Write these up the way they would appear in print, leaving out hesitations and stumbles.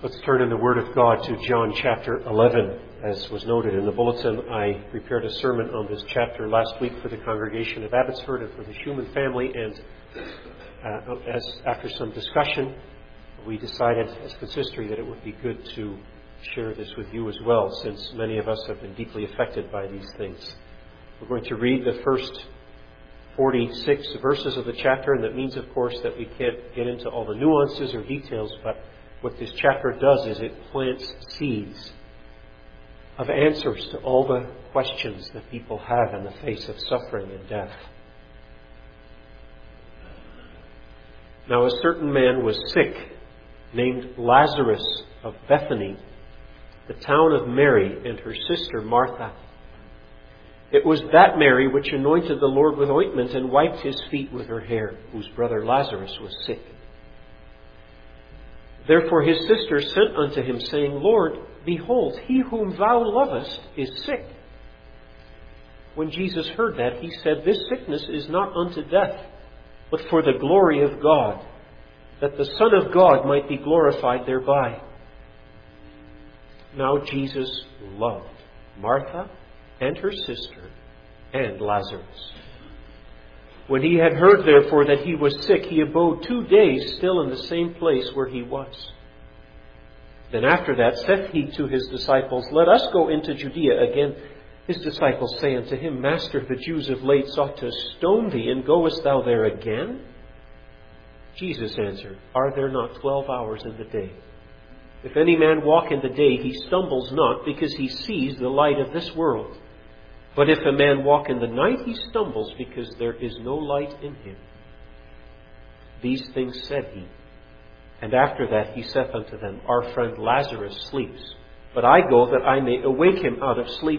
Let's turn in the Word of God to John chapter 11. As was noted in the bulletin, I prepared a sermon on this chapter last week for the congregation of Abbotsford and for the Schumann family, and after some discussion, we decided as consistory that it would be good to share this with you as well, since many of us have been deeply affected by these things. We're going to read the first 46 verses of the chapter, and that means, of course, that we can't get into all the nuances or details, but what this chapter does is it plants seeds of answers to all the questions that people have in the face of suffering and death. Now, a certain man was sick, named Lazarus of Bethany, the town of Mary and her sister Martha. It was that Mary which anointed the Lord with ointment and wiped his feet with her hair, whose brother Lazarus was sick. Therefore his sister sent unto him, saying, Lord, behold, he whom thou lovest is sick. When Jesus heard that, he said, This sickness is not unto death, but for the glory of God, that the Son of God might be glorified thereby. Now Jesus loved Martha and her sister and Lazarus. When he had heard, therefore, that he was sick, he abode 2 days still in the same place where he was. Then after that saith he to his disciples, Let us go into Judea. Again his disciples say unto him, Master, the Jews of late sought to stone thee, and goest thou there again? Jesus answered, Are there not 12 hours in the day? If any man walk in the day, he stumbles not, because he sees the light of this world. But if a man walk in the night, he stumbles, because there is no light in him. These things said he. And after that he saith unto them, Our friend Lazarus sleeps, but I go that I may awake him out of sleep.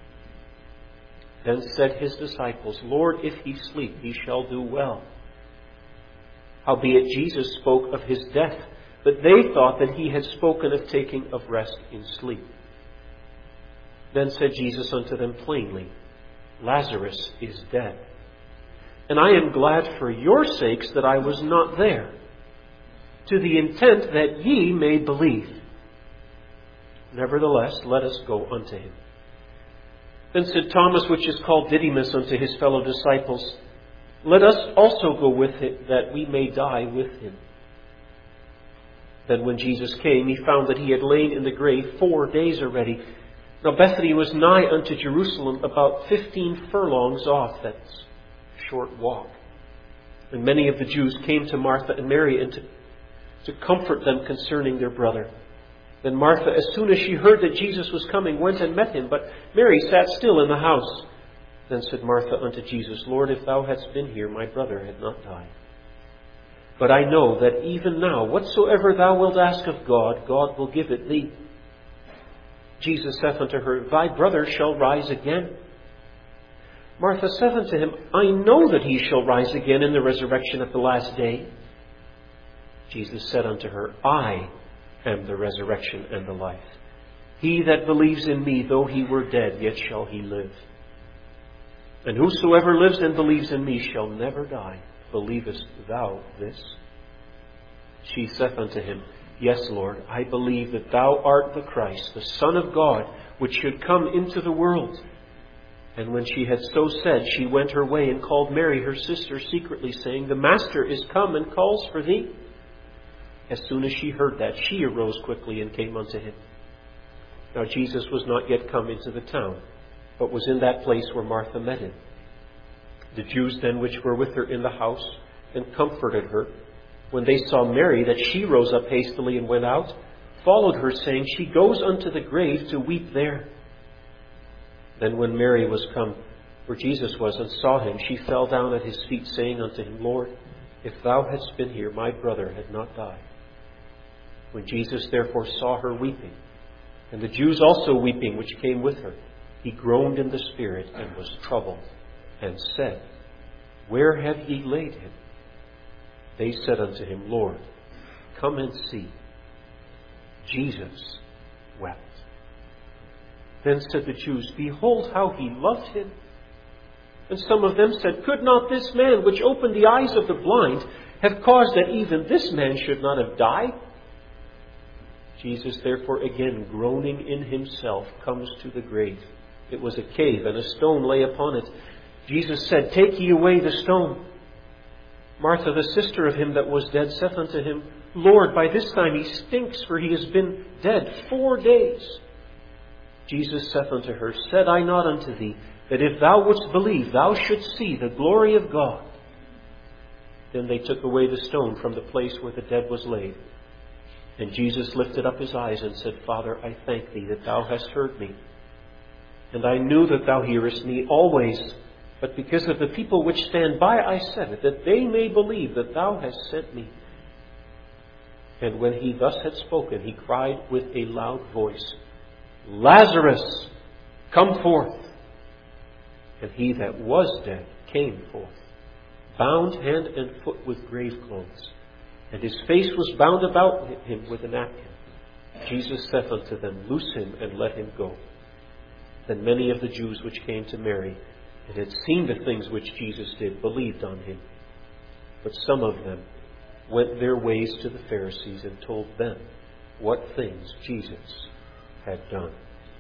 Then said his disciples, Lord, if he sleep, he shall do well. Howbeit Jesus spoke of his death, but they thought that he had spoken of taking of rest in sleep. Then said Jesus unto them plainly, Lazarus is dead, and I am glad for your sakes that I was not there, to the intent that ye may believe. Nevertheless, let us go unto him. Then said Thomas, which is called Didymus, unto his fellow disciples, Let us also go with him, that we may die with him. Then when Jesus came, he found that he had lain in the grave 4 days already. Now Bethany was nigh unto Jerusalem, about 15 furlongs off. That's a short walk. And many of the Jews came to Martha and Mary and to comfort them concerning their brother. Then Martha, as soon as she heard that Jesus was coming, went and met him. But Mary sat still in the house. Then said Martha unto Jesus, Lord, if thou hadst been here, my brother had not died. But I know that even now, whatsoever thou wilt ask of God, God will give it thee. Jesus saith unto her, Thy brother shall rise again. Martha saith unto him, I know that he shall rise again in the resurrection at the last day. Jesus said unto her, I am the resurrection and the life. He that believes in me, though he were dead, yet shall he live. And whosoever lives and believes in me shall never die. Believest thou this? She saith unto him, Yes, Lord, I believe that thou art the Christ, the Son of God, which should come into the world. And when she had so said, she went her way and called Mary, her sister, secretly, saying, The Master is come and calls for thee. As soon as she heard that, she arose quickly and came unto him. Now Jesus was not yet come into the town, but was in that place where Martha met him. The Jews then which were with her in the house and comforted her, when they saw Mary, that she rose up hastily and went out, followed her, saying, She goes unto the grave to weep there. Then when Mary was come where Jesus was and saw him, she fell down at his feet, saying unto him, Lord, if thou hadst been here, my brother had not died. When Jesus therefore saw her weeping, and the Jews also weeping which came with her, he groaned in the spirit and was troubled, and said, Where have ye laid him? They said unto him, Lord, come and see. Jesus wept. Then said the Jews, Behold how he loved him. And some of them said, Could not this man, which opened the eyes of the blind, have caused that even this man should not have died? Jesus, therefore, again, groaning in himself, comes to the grave. It was a cave, and a stone lay upon it. Jesus said, Take ye away the stone. Martha, the sister of him that was dead, saith unto him, Lord, by this time he stinks, for he has been dead 4 days. Jesus saith unto her, Said I not unto thee, that if thou wouldst believe, thou shouldst see the glory of God? Then they took away the stone from the place where the dead was laid. And Jesus lifted up his eyes and said, Father, I thank thee that thou hast heard me. And I knew that thou hearest me always. But because of the people which stand by, I said it, that they may believe that thou hast sent me. And when he thus had spoken, he cried with a loud voice, Lazarus, come forth. And he that was dead came forth, bound hand and foot with grave clothes, and his face was bound about him with a napkin. Jesus saith unto them, Loose him and let him go. Then many of the Jews which came to Mary and had seen the things which Jesus did believed on him. But some of them went their ways to the Pharisees and told them what things Jesus had done.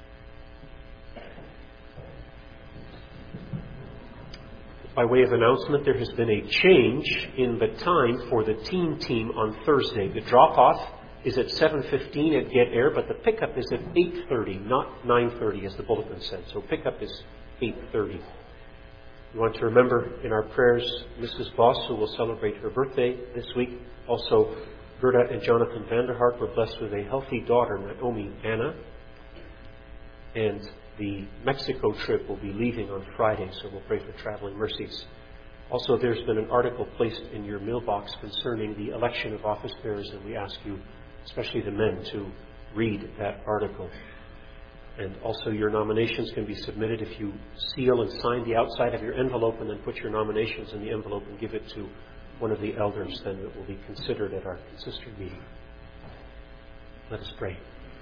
By way of announcement, there has been a change in the time for the teen team on Thursday. The drop-off is at 7:15 at Get Air, but the pickup is at 8:30, not 9:30 as the bulletin said. So pickup is 8:30. We want to remember in our prayers Mrs. Boss, who will celebrate her birthday this week. Also, Gerda and Jonathan Vanderhart were blessed with a healthy daughter, Naomi Anna. And the Mexico trip will be leaving on Friday, so we'll pray for traveling mercies. Also, there's been an article placed in your mailbox concerning the election of office bearers, and we ask you, especially the men, to read that article. And also, your nominations can be submitted if you seal and sign the outside of your envelope and then put your nominations in the envelope and give it to one of the elders. Then it will be considered at our consistory meeting. Let us pray.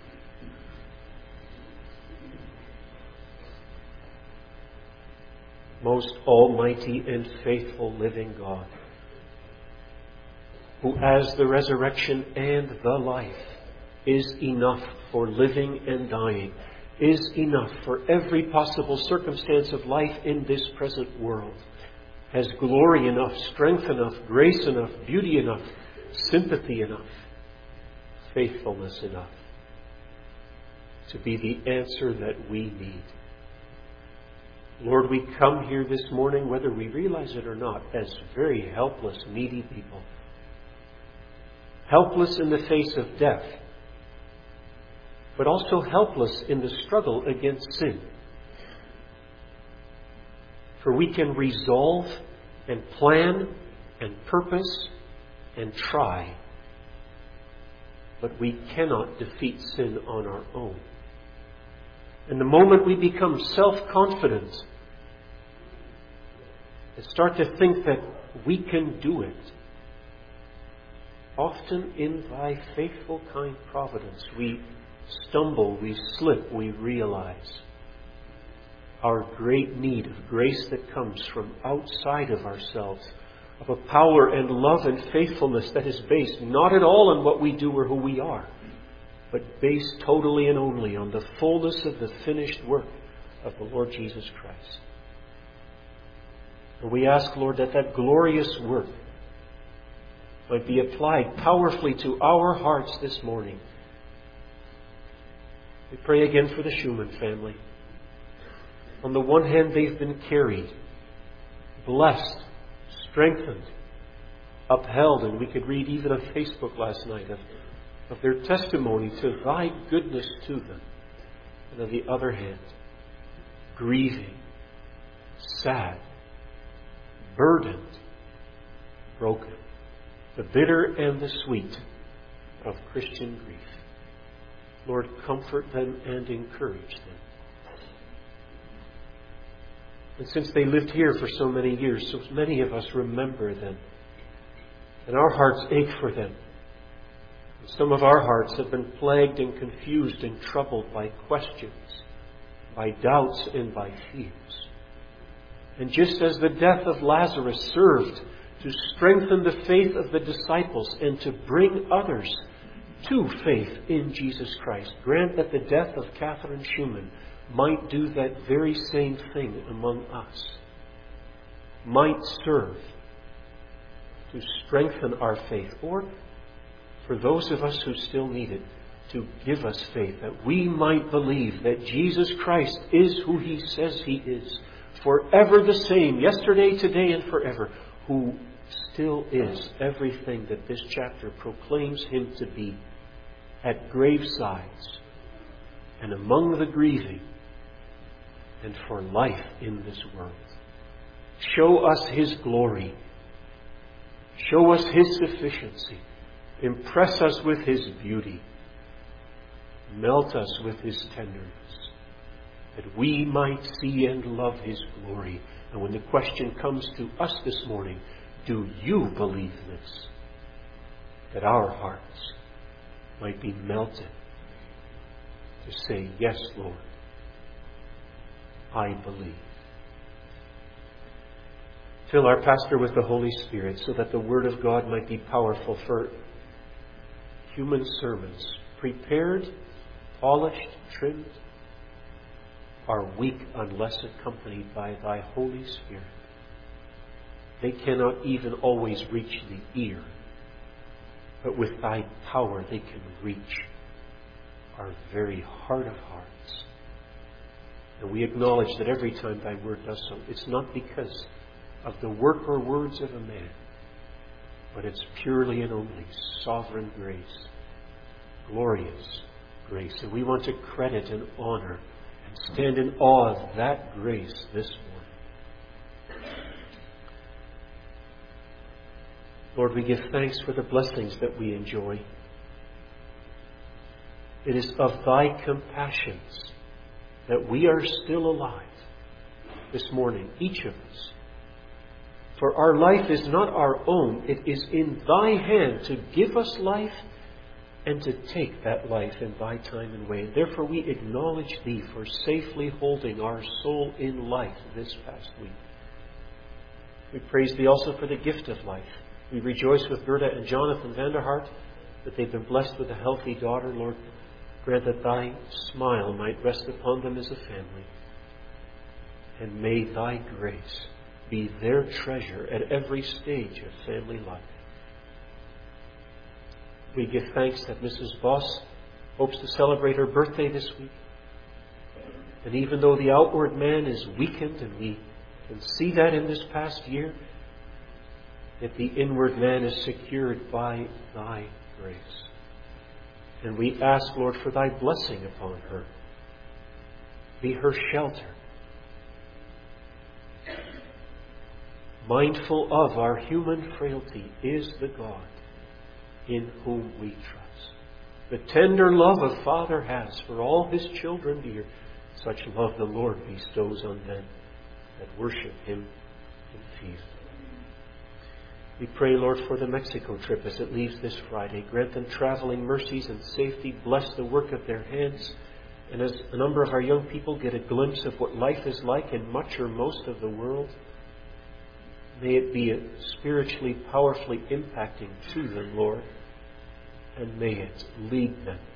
Most almighty and faithful living God, who as the resurrection and the life is enough for living and dying, is enough for every possible circumstance of life in this present world, has glory enough, strength enough, grace enough, beauty enough, sympathy enough, faithfulness enough to be the answer that we need. Lord, we come here this morning, whether we realize it or not, as very helpless, needy people. Helpless in the face of death, but also helpless in the struggle against sin. For we can resolve and plan and purpose and try, but we cannot defeat sin on our own. And the moment we become self-confident and start to think that we can do it, often in thy faithful, kind providence, we stumble, we slip, we realize our great need of grace that comes from outside of ourselves, of a power and love and faithfulness that is based not at all on what we do or who we are, but based totally and only on the fullness of the finished work of the Lord Jesus Christ. And we ask, Lord, that that glorious work might be applied powerfully to our hearts this morning. We pray again for the Schumann family. On the one hand, they've been carried, blessed, strengthened, upheld, and we could read even on Facebook last night of their testimony to thy goodness to them. And on the other hand, grieving, sad, burdened, broken, the bitter and the sweet of Christian grief. Lord, comfort them and encourage them. And since they lived here for so many years, so many of us remember them. And our hearts ache for them. And some of our hearts have been plagued and confused and troubled by questions, by doubts and by fears. And just as the death of Lazarus served to strengthen the faith of the disciples and to bring others to faith in Jesus Christ. Grant that the death of Catherine Schumann might do that very same thing among us, might serve to strengthen our faith, or for those of us who still need it, to give us faith, that we might believe that Jesus Christ is who He says He is, forever the same, yesterday, today, and forever, who still is everything that this chapter proclaims Him to be, at gravesides and among the grieving and for life in this world. Show us His glory. Show us His sufficiency. Impress us with His beauty. Melt us with His tenderness, that we might see and love His glory. And when the question comes to us this morning, do you believe this? That our hearts might be melted to say, yes, Lord, I believe. Fill our pastor with the Holy Spirit so that the Word of God might be powerful for human sermons, prepared, polished, trimmed, are weak unless accompanied by Thy Holy Spirit. They cannot even always reach the ear, but with Thy power they can reach our very heart of hearts. And we acknowledge that every time Thy Word does so, it's not because of the work or words of a man, but it's purely and only sovereign grace, glorious grace. And we want to credit and honor and stand in awe of that grace this morning. Lord, we give thanks for the blessings that we enjoy. It is of Thy compassions that we are still alive this morning, each of us. For our life is not our own. It is in Thy hand to give us life and to take that life in Thy time and way. Therefore we acknowledge Thee for safely holding our soul in life this past week. We praise Thee also for the gift of life. We rejoice with Gerda and Jonathan Vanderhart that they've been blessed with a healthy daughter. Lord, grant that Thy smile might rest upon them as a family. And may Thy grace be their treasure at every stage of family life. We give thanks that Mrs. Voss hopes to celebrate her birthday this week. And even though the outward man is weakened, and we can see that in this past year, that the inward man is secured by Thy grace. And we ask, Lord, for Thy blessing upon her. Be her shelter. Mindful of our human frailty is the God in whom we trust. The tender love a Father has for all His children dear, such love the Lord bestows on them that worship Him in faith. We pray, Lord, for the Mexico trip as it leaves this Friday. Grant them traveling mercies and safety. Bless the work of their hands. And as a number of our young people get a glimpse of what life is like in much or most of the world, may it be spiritually, powerfully impacting to them, Lord. And may it lead them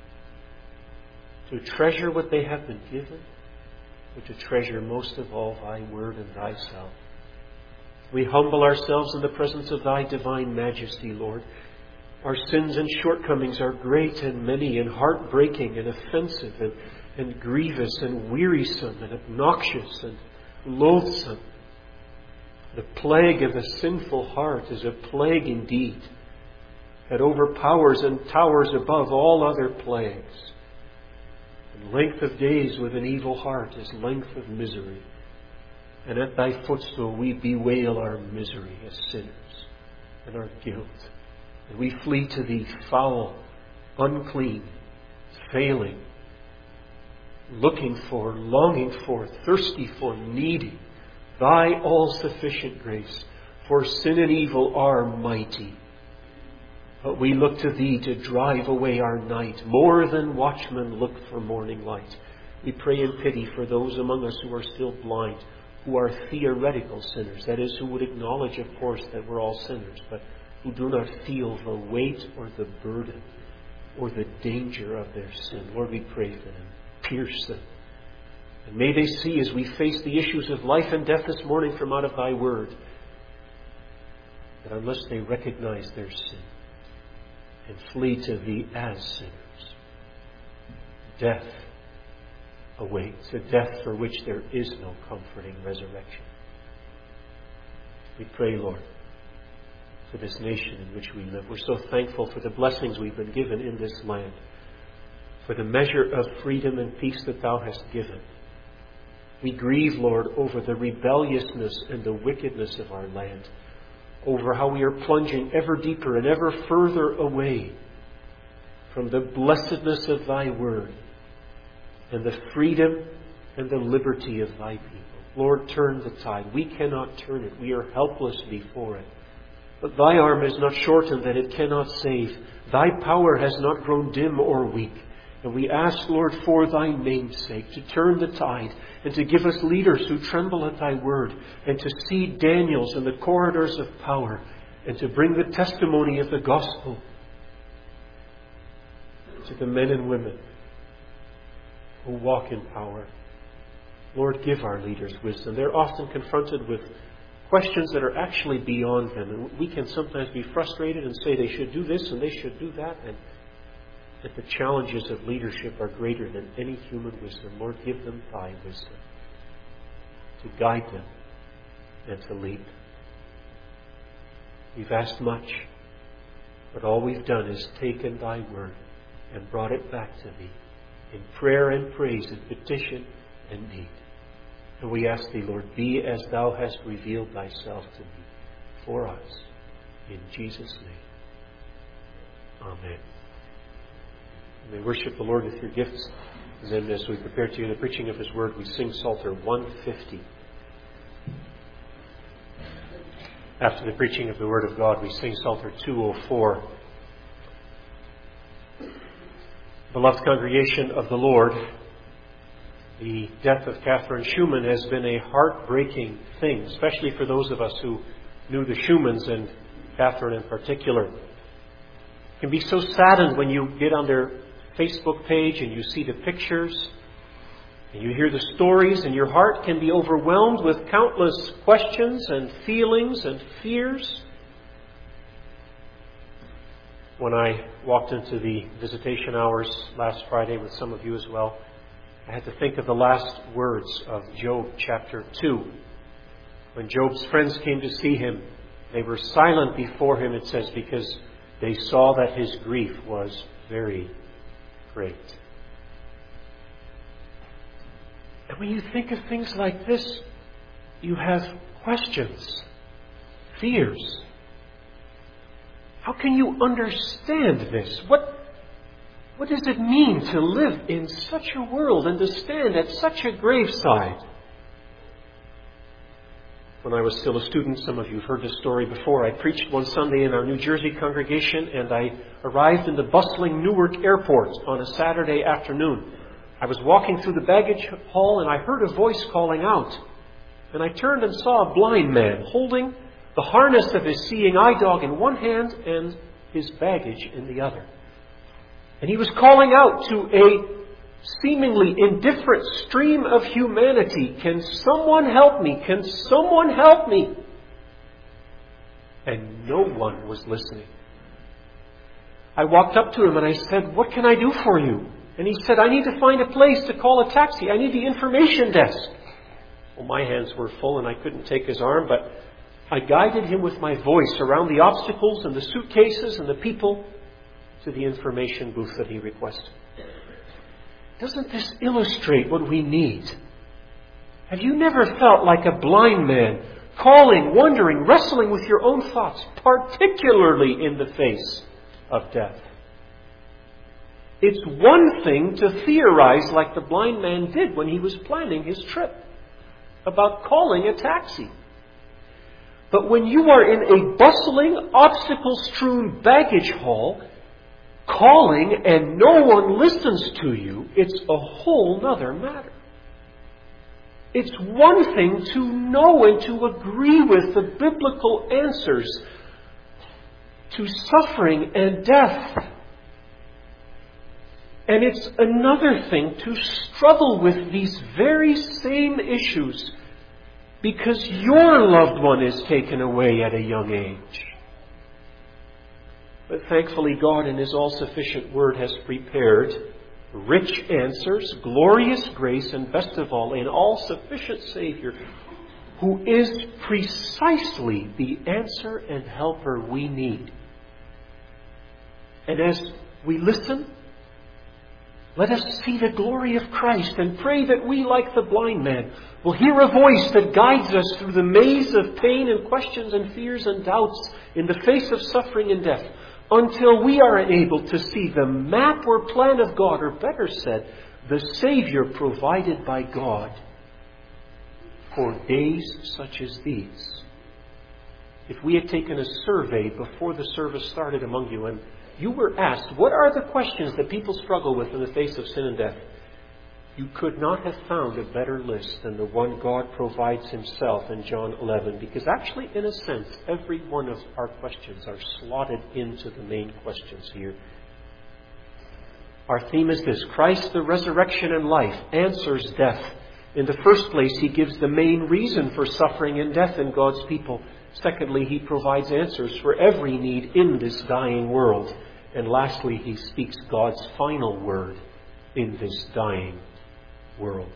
to treasure what they have been given, but to treasure most of all Thy Word and Thyself. We humble ourselves in the presence of Thy divine majesty, Lord. Our sins and shortcomings are great and many and heartbreaking and offensive and grievous and wearisome and obnoxious and loathsome. The plague of a sinful heart is a plague indeed that overpowers and towers above all other plagues. And length of days with an evil heart is length of misery. And at Thy footstool we bewail our misery as sinners and our guilt. And we flee to Thee foul, unclean, failing, looking for, longing for, thirsty for, needing Thy all-sufficient grace. For sin and evil are mighty. But we look to Thee to drive away our night, more than watchmen look for morning light. We pray in pity for those among us who are still blind, who are theoretical sinners. That is, who would acknowledge, of course, that we're all sinners, but who do not feel the weight or the burden or the danger of their sin. Lord, we pray for them. Pierce them. And may they see as we face the issues of life and death this morning from out of Thy Word, that unless they recognize their sin and flee to Thee as sinners, death awaits, a death for which there is no comforting resurrection. We pray, Lord, for this nation in which we live. We're so thankful for the blessings we've been given in this land, for the measure of freedom and peace that Thou hast given. We grieve, Lord, over the rebelliousness and the wickedness of our land, over how we are plunging ever deeper and ever further away from the blessedness of Thy Word and the freedom and the liberty of Thy people. Lord, turn the tide. We cannot turn it. We are helpless before it. But Thy arm is not shortened that it cannot save. Thy power has not grown dim or weak. And we ask, Lord, for Thy name's sake, to turn the tide and to give us leaders who tremble at Thy word, and to see Daniels in the corridors of power, and to bring the testimony of the gospel to the men and women who walk in power. Lord, give our leaders wisdom. They're often confronted with questions that are actually beyond them, and we can sometimes be frustrated and say they should do this and they should do that, and that the challenges of leadership are greater than any human wisdom. Lord, give them Thy wisdom to guide them and to lead them. We've asked much, but all we've done is taken Thy word and brought it back to Thee in prayer and praise and petition and need. And we ask Thee, Lord, be as Thou hast revealed Thyself to me for us. In Jesus' name. Amen. You may worship the Lord with your gifts. And then as we prepare to hear the preaching of His Word, we sing Psalter 150. After the preaching of the Word of God, we sing Psalter 204. Beloved congregation of the Lord, the death of Catherine Schumann has been a heartbreaking thing, especially for those of us who knew the Schumanns and Catherine in particular. You can be so saddened when you get on their Facebook page and you see the pictures and you hear the stories, and your heart can be overwhelmed with countless questions and feelings and fears. When I walked into the visitation hours last Friday with some of you as well, I had to think of the last words of Job chapter 2. When Job's friends came to see him, they were silent before him, it says, because they saw that his grief was very great. And when you think of things like this, you have questions, fears. How can you understand this? What does it mean to live in such a world and to stand at such a graveside? When I was still a student, some of you have heard this story before, I preached one Sunday in our New Jersey congregation, and I arrived in the bustling Newark airport on a Saturday afternoon. I was walking through the baggage hall and I heard a voice calling out. And I turned and saw a blind man holding the harness of his seeing eye dog in one hand and his baggage in the other. And he was calling out to a seemingly indifferent stream of humanity, "Can someone help me? Can someone help me?" And no one was listening. I walked up to him and I said, "What can I do for you?" And he said, "I need to find a place to call a taxi. I need the information desk." Well, my hands were full and I couldn't take his arm, but I guided him with my voice around the obstacles and the suitcases and the people to the information booth that he requested. Doesn't this illustrate what we need? Have you never felt like a blind man, calling, wondering, wrestling with your own thoughts, particularly in the face of death? It's one thing to theorize like the blind man did when he was planning his trip about calling a taxi. But when you are in a bustling, obstacle-strewn baggage hall, calling and no one listens to you, it's a whole nother matter. It's one thing to know and to agree with the biblical answers to suffering and death. And it's another thing to struggle with these very same issues because your loved one is taken away at a young age. But thankfully, God in His all-sufficient Word has prepared rich answers, glorious grace, and best of all, an all-sufficient Savior who is precisely the answer and helper we need. And as we listen, let us see the glory of Christ and pray that we, like the blind man, will hear a voice that guides us through the maze of pain and questions and fears and doubts in the face of suffering and death, until we are able to see the map or plan of God, or better said, the Savior provided by God for days such as these. If we had taken a survey before the service started among you, and you were asked, what are the questions that people struggle with in the face of sin and death? You could not have found a better list than the one God provides Himself in John 11, because actually, in a sense, every one of our questions are slotted into the main questions here. Our theme is this: Christ, the resurrection and life, answers death. In the first place, He gives the main reason for suffering and death in God's people. Secondly, He provides answers for every need in this dying world. And lastly, He speaks God's final word in this dying world.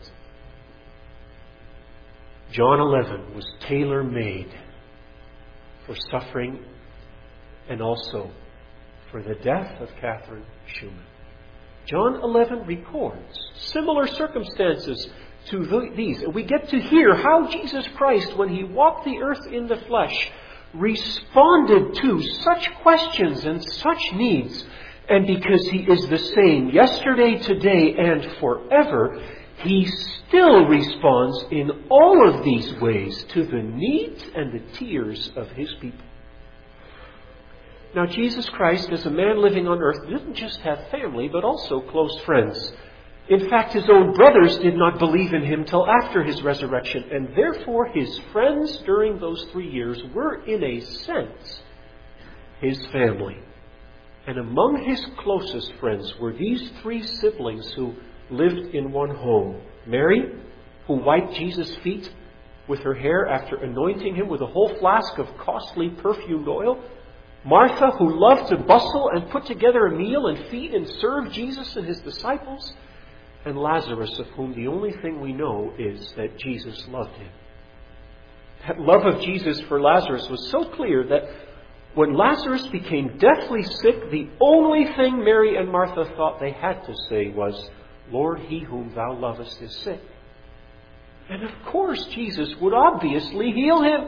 John 11 was tailor-made for suffering and also for the death of Catherine Schumann. John 11 records similar circumstances to these. And we get to hear how Jesus Christ, when He walked the earth in the flesh, responded to such questions and such needs. And because He is the same yesterday, today, and forever, He still responds in all of these ways to the needs and the tears of His people. Now, Jesus Christ, as a man living on earth, didn't just have family, but also close friends. In fact, His own brothers did not believe in Him till after His resurrection, and therefore His friends during those 3 years were, in a sense, His family. And among His closest friends were these 3 siblings who lived in one home. Mary, who wiped Jesus' feet with her hair after anointing Him with a whole flask of costly perfumed oil. Martha, who loved to bustle and put together a meal and feed and serve Jesus and His disciples. And Lazarus, of whom the only thing we know is that Jesus loved him. That love of Jesus for Lazarus was so clear that when Lazarus became deathly sick, the only thing Mary and Martha thought they had to say was, "Lord, he whom thou lovest is sick." And of course, Jesus would obviously heal him.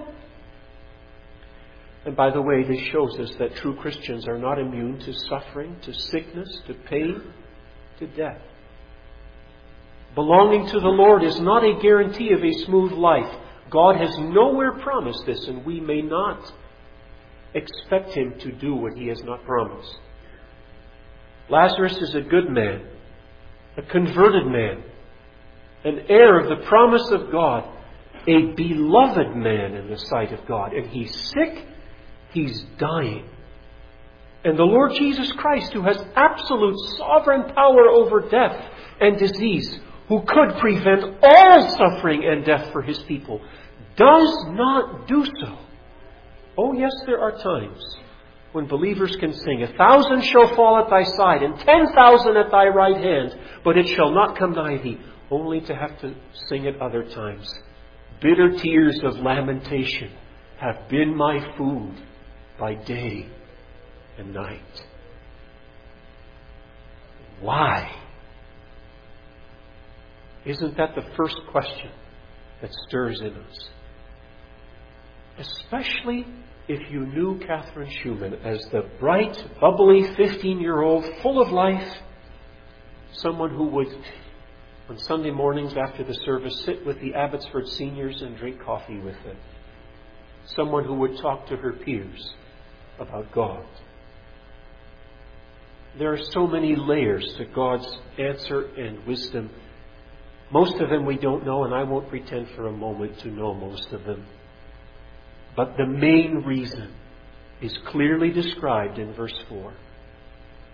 And by the way, this shows us that true Christians are not immune to suffering, to sickness, to pain, to death. Belonging to the Lord is not a guarantee of a smooth life. God has nowhere promised this, and we may not expect Him to do what He has not promised. Lazarus is a good man, a converted man, an heir of the promise of God, a beloved man in the sight of God. And he's sick, he's dying. And the Lord Jesus Christ, who has absolute sovereign power over death and disease, who could prevent all suffering and death for His people, does not do so. Oh yes, there are times when believers can sing, 1,000 shall fall at thy side and 10,000 at thy right hand, but it shall not come nigh thee, only to have to sing at other times. Bitter tears of lamentation have been my food by day and night. Why? Isn't that the first question that stirs in us? Especially if you knew Catherine Schumann as the bright, bubbly 15-year-old, full of life, someone who would, on Sunday mornings after the service, sit with the Abbotsford seniors and drink coffee with them. Someone who would talk to her peers about God. There are so many layers to God's answer and wisdom. Most of them we don't know, and I won't pretend for a moment to know most of them. But the main reason is clearly described in verse 4.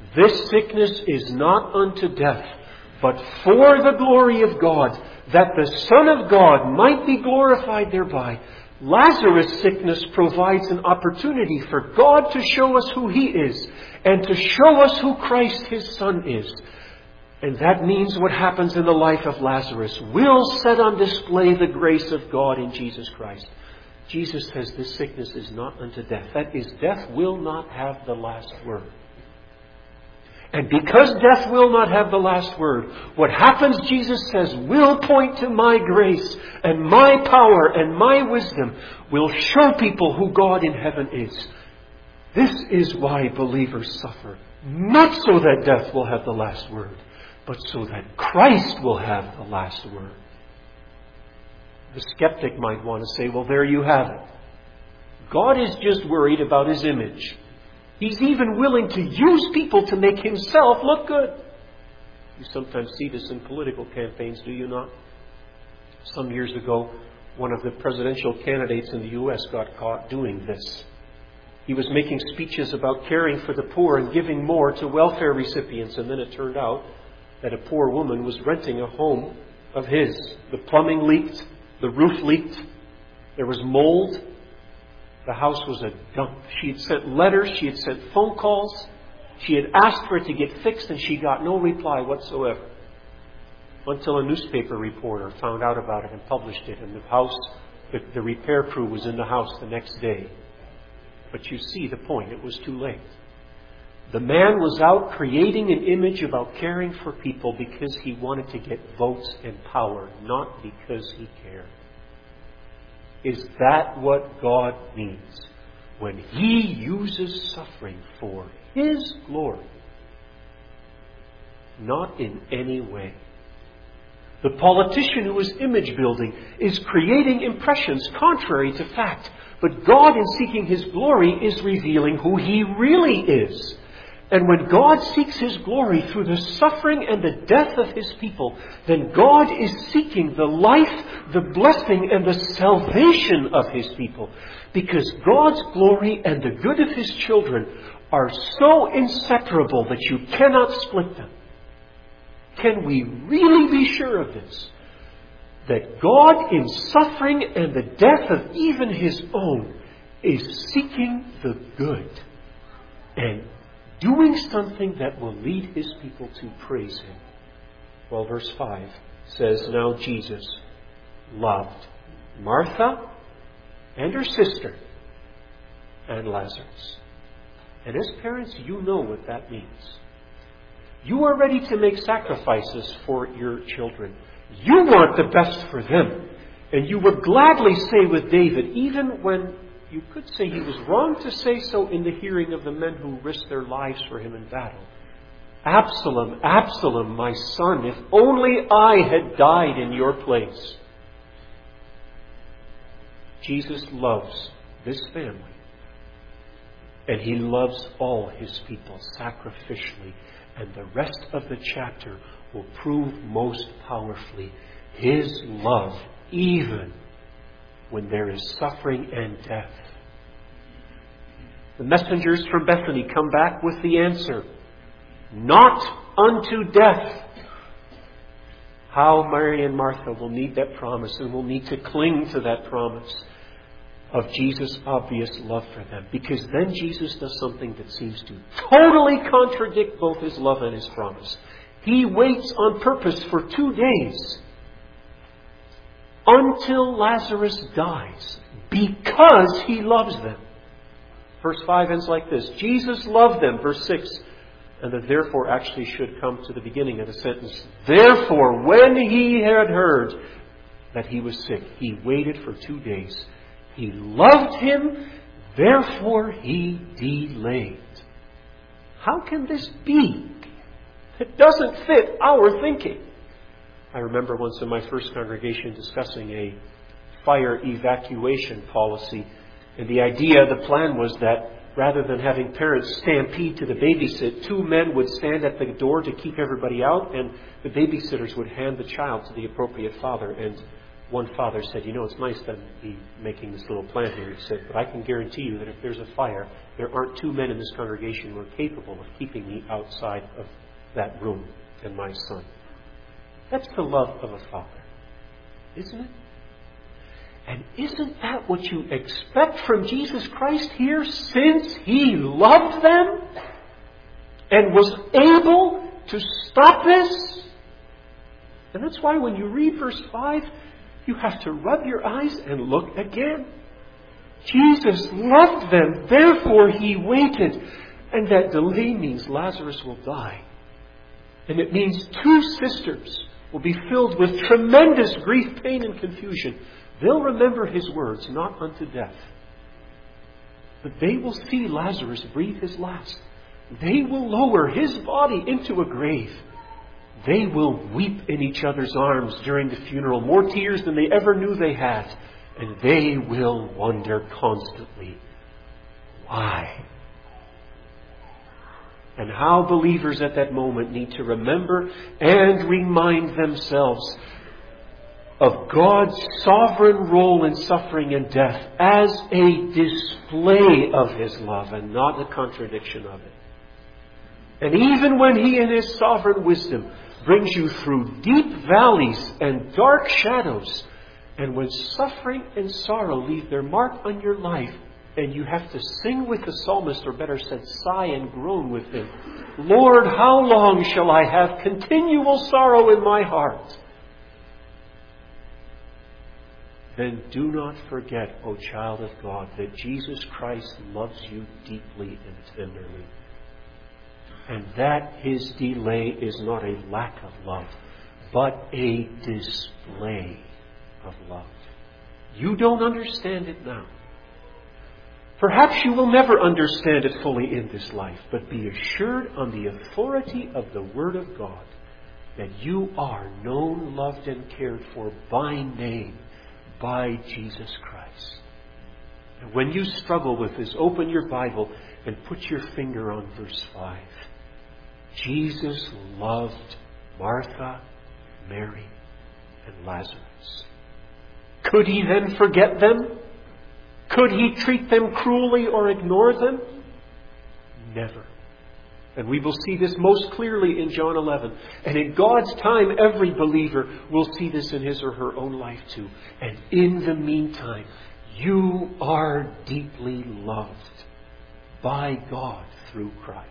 This sickness is not unto death, but for the glory of God, that the Son of God might be glorified thereby. Lazarus' sickness provides an opportunity for God to show us who He is and to show us who Christ, His Son, is. And that means what happens in the life of Lazarus will set on display the grace of God in Jesus Christ. Jesus says this sickness is not unto death. That is, death will not have the last word. And because death will not have the last word, what happens, Jesus says, will point to my grace and my power and my wisdom, will show people who God in heaven is. This is why believers suffer. Not so that death will have the last word, but so that Christ will have the last word. The skeptic might want to say, well, there you have it. God is just worried about His image. He's even willing to use people to make Himself look good. You sometimes see this in political campaigns, do you not? Some years ago, one of the presidential candidates in the U.S. got caught doing this. He was making speeches about caring for the poor and giving more to welfare recipients, and then it turned out that a poor woman was renting a home of his. The plumbing leaked, the roof leaked, there was mold. The house was a dump. She had sent letters, she had sent phone calls, she had asked for it to get fixed, and she got no reply whatsoever. Until a newspaper reporter found out about it and published it, and the repair crew was in the house the next day. But you see the point, it was too late. The man was out creating an image about caring for people because he wanted to get votes and power, not because he cared. Is that what God means when He uses suffering for His glory? Not in any way. The politician who is image building is creating impressions contrary to fact. But God, in seeking His glory, is revealing who He really is. And when God seeks His glory through the suffering and the death of His people, then God is seeking the life, the blessing, and the salvation of His people. Because God's glory and the good of His children are so inseparable that you cannot split them. Can we really be sure of this? That God, in suffering and the death of even His own, is seeking the good and doing something that will lead His people to praise Him. Well, verse 5 says, now Jesus loved Martha and her sister and Lazarus. And as parents, you know what that means. You are ready to make sacrifices for your children. You want the best for them. And you would gladly say with David, even when you could say he was wrong to say so in the hearing of the men who risked their lives for him in battle. Absalom, Absalom, my son, if only I had died in your place. Jesus loves this family. And He loves all His people sacrificially. And the rest of the chapter will prove most powerfully His love, even when there is suffering and death. The messengers from Bethany come back with the answer, not unto death. How Mary and Martha will need that promise and will need to cling to that promise of Jesus' obvious love for them. Because then Jesus does something that seems to totally contradict both His love and His promise. He waits on purpose for 2 days until Lazarus dies because He loves them. Verse 5 ends like this. Jesus loved them, verse 6. And the therefore actually should come to the beginning of the sentence. Therefore, when He had heard that he was sick, He waited for 2 days. He loved him, therefore He delayed. How can this be? It doesn't fit our thinking. I remember once in my first congregation discussing a fire evacuation policy. And the idea, the plan was that rather than having parents stampede to the babysit, 2 men would stand at the door to keep everybody out, and the babysitters would hand the child to the appropriate father. And One father said, it's nice to be making this little plant here. He said, but I can guarantee you that if there's a fire, there aren't two men in this congregation who are capable of keeping me outside of that room and my son. That's the love of a father, isn't it? And isn't that what you expect from Jesus Christ here, since He loved them and was able to stop this? And that's why when you read verse 5, you have to rub your eyes and look again. Jesus loved them, therefore He waited. And that delay means Lazarus will die. And it means two sisters will be filled with tremendous grief, pain, and confusion. They'll remember His words, not unto death. But they will see Lazarus breathe his last. They will lower his body into a grave. They will weep in each other's arms during the funeral, more tears than they ever knew they had. And they will wonder constantly, why? And how believers at that moment need to remember and remind themselves of God's sovereign role in suffering and death as a display of His love and not a contradiction of it. And even when He in His sovereign wisdom brings you through deep valleys and dark shadows, and when suffering and sorrow leave their mark on your life, and you have to sing with the psalmist, or better said, sigh and groan with him, Lord, how long shall I have continual sorrow in my heart? Then do not forget, O child of God, that Jesus Christ loves you deeply and tenderly. And that His delay is not a lack of love, but a display of love. You don't understand it now. Perhaps you will never understand it fully in this life, but be assured on the authority of the Word of God that you are known, loved, and cared for by name by Jesus Christ. And when you struggle with this, open your Bible and put your finger on verse 5. Jesus loved Martha, Mary, and Lazarus. Could He then forget them? Could He treat them cruelly or ignore them? Never. And we will see this most clearly in John 11. And in God's time, every believer will see this in his or her own life too. And in the meantime, you are deeply loved by God through Christ.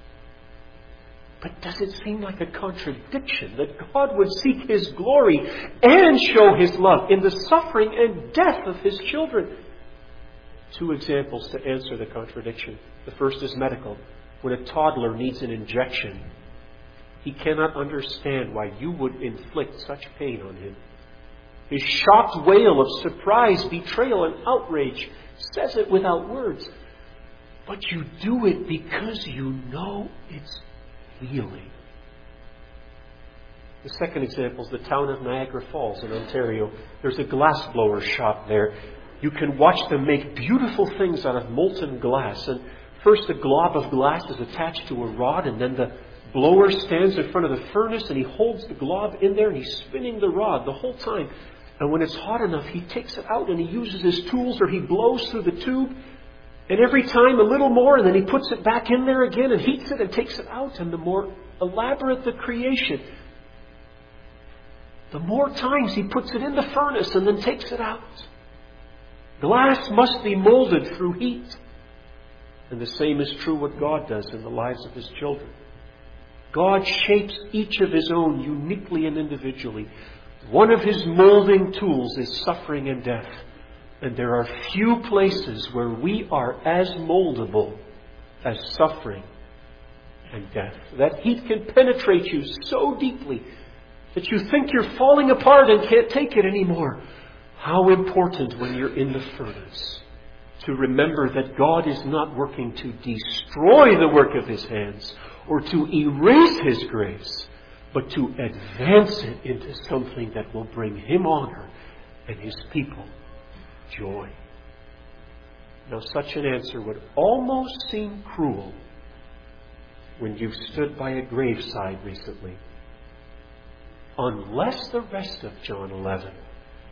But does it seem like a contradiction that God would seek His glory and show His love in the suffering and death of His children? Two examples to answer the contradiction. The first is medical. When a toddler needs an injection, he cannot understand why you would inflict such pain on him. His shocked wail of surprise, betrayal, and outrage says it without words. But you do it because you know it's healing. The second example is the town of Niagara Falls in Ontario. There's a glassblower shop there. You can watch them make beautiful things out of molten glass. And first, a glob of glass is attached to a rod, and then the blower stands in front of the furnace, and he holds the glob in there, and he's spinning the rod the whole time. And when it's hot enough, he takes it out, and he uses his tools, or he blows through the tube. And every time a little more, and then he puts it back in there again, and heats it, and takes it out. And the more elaborate the creation, the more times he puts it in the furnace, and then takes it out. Glass must be molded through heat. And the same is true what God does in the lives of His children. God shapes each of His own uniquely and individually. One of His molding tools is suffering and death. And there are few places where we are as moldable as suffering and death. That heat can penetrate you so deeply that you think you're falling apart and can't take it anymore. How important when you're in the furnace to remember that God is not working to destroy the work of His hands or to erase His grace, but to advance it into something that will bring Him honor and His people joy. Now, such an answer would almost seem cruel when you've stood by a graveside recently, unless the rest of John 11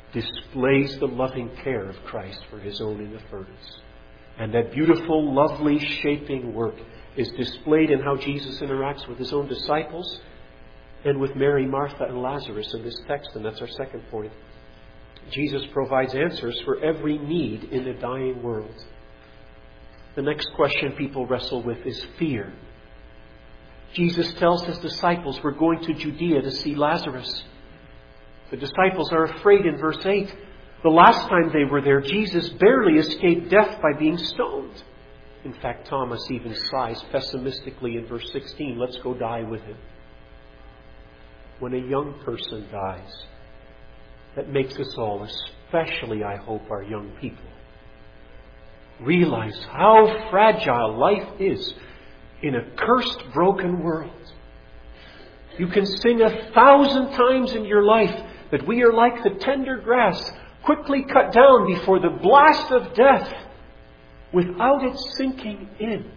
displays the loving care of Christ for His own in the furnace. And that beautiful, lovely shaping work is displayed in how Jesus interacts with His own disciples and with Mary, Martha, and Lazarus in this text. And that's our second point. Jesus provides answers for every need in a dying world. The next question people wrestle with is fear. Jesus tells His disciples, we're going to Judea to see Lazarus. The disciples are afraid in verse 8. The last time they were there, Jesus barely escaped death by being stoned. In fact, Thomas even sighs pessimistically in verse 16, let's go die with him. When a young person dies, that makes us all, especially I hope our young people, realize how fragile life is in a cursed, broken world. You can sing 1,000 times in your life that we are like the tender grass, quickly cut down before the blast of death, without it sinking in.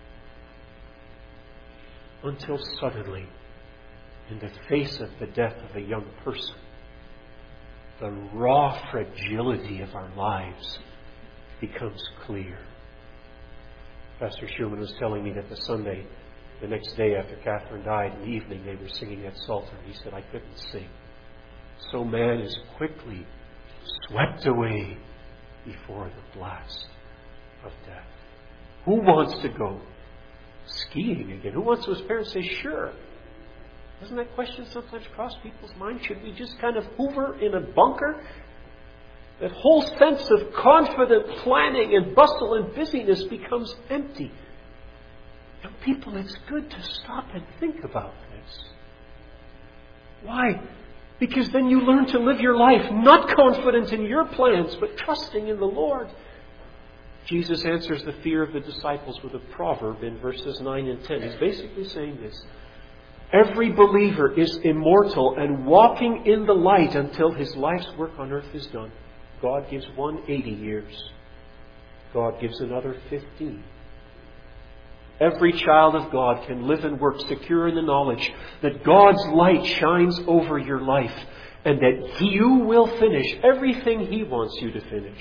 Until suddenly, in the face of the death of a young person, the raw fragility of our lives becomes clear. Pastor Schumann was telling me that the next day after Catherine died, in the evening they were singing at Psalter. He said, I couldn't sing. So man is quickly swept away before the blast of death. Who wants to go skiing again? Who wants to, his parents say, sure. Doesn't that question sometimes cross people's minds? Should we just kind of hoover in a bunker? That whole sense of confident planning and bustle and busyness becomes empty. Young people, it's good to stop and think about this. Why? Because then you learn to live your life not confident in your plans, but trusting in the Lord. Jesus answers the fear of the disciples with a proverb in verses 9 and 10. He's basically saying this. Every believer is immortal and walking in the light until his life's work on earth is done. God gives one 80 years. God gives another 15. Every child of God can live and work secure in the knowledge that God's light shines over your life and that you will finish everything He wants you to finish.